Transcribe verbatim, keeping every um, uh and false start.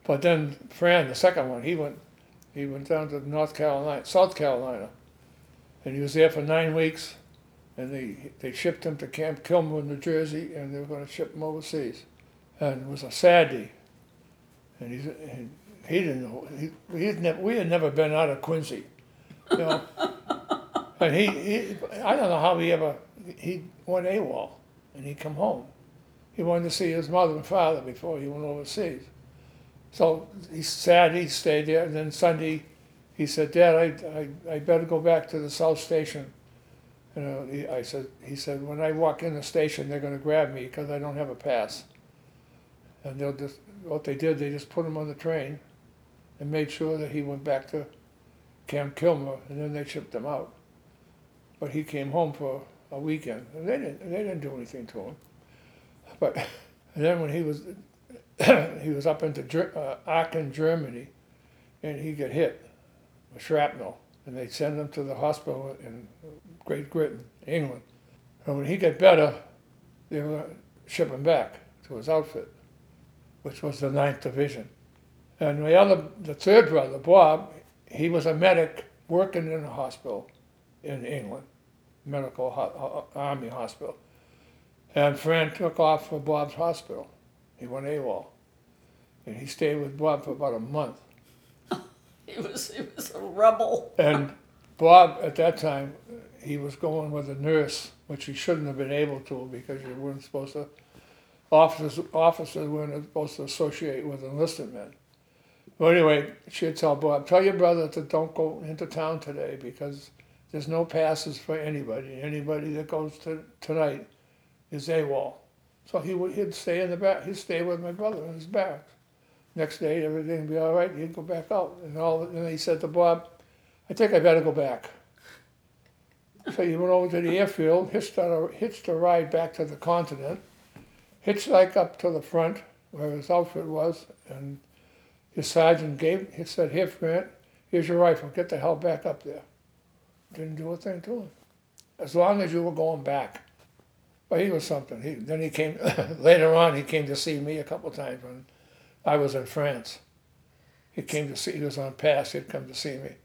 But then Fran, the second one, he went he went down to North Carolina, South Carolina, and he was there for nine weeks. And they they shipped him to Camp Kilmer, New Jersey, and they were going to ship him overseas. And it was a Saturday, and he and he didn't know he he had never, we had never been out of Quincy, you know. And he, he I don't know how he ever he went AWOL, and he come home. He wanted to see his mother and father before he went overseas. So he Saturday he stayed there, and then Sunday he said, "Dad, I I, I better go back to the South Station." You know, he, I said, he said, when I walk in the station, they're going to grab me because I don't have a pass. And they'll just, what they did, they just put him on the train and made sure that he went back to Camp Kilmer, and then they shipped him out. But he came home for a weekend, and they didn't, they didn't do anything to him. But and then when he was, he was up into uh, Aachen, Germany, and he got hit with shrapnel. And they send him to the hospital in Great Britain, England. And when he got better, they were going to ship him back to his outfit, which was the Ninth Division. And the other, the third brother, Bob, he was a medic working in a hospital in England, medical ho- army hospital. And Fran took off for Bob's hospital. He went AWOL. And he stayed with Bob for about a month. He was he was a rebel. And Bob, at that time, he was going with a nurse, which he shouldn't have been able to because you weren't supposed to, officers, officers weren't supposed to associate with enlisted men. Well, anyway, she'd tell Bob, tell your brother to don't go into town today because there's no passes for anybody. Anybody that goes to tonight is AWOL. So he would, he'd stay in the back, he'd stay with my brother in his barracks. Next day, everything would be all right. He'd go back out. And all. And he said to Bob, I think I better go back. So he went over to the airfield, hitched a, hitched a ride back to the continent, hitched like up to the front where his outfit was, and his sergeant gave, he said, here, Grant, here's your rifle. Get the hell back up there. Didn't do a thing to him. As long as you were going back. But he was something. He, then he came, later on, he came to see me a couple of times when I was in France. He came to see, he was on pass, he'd come to see me.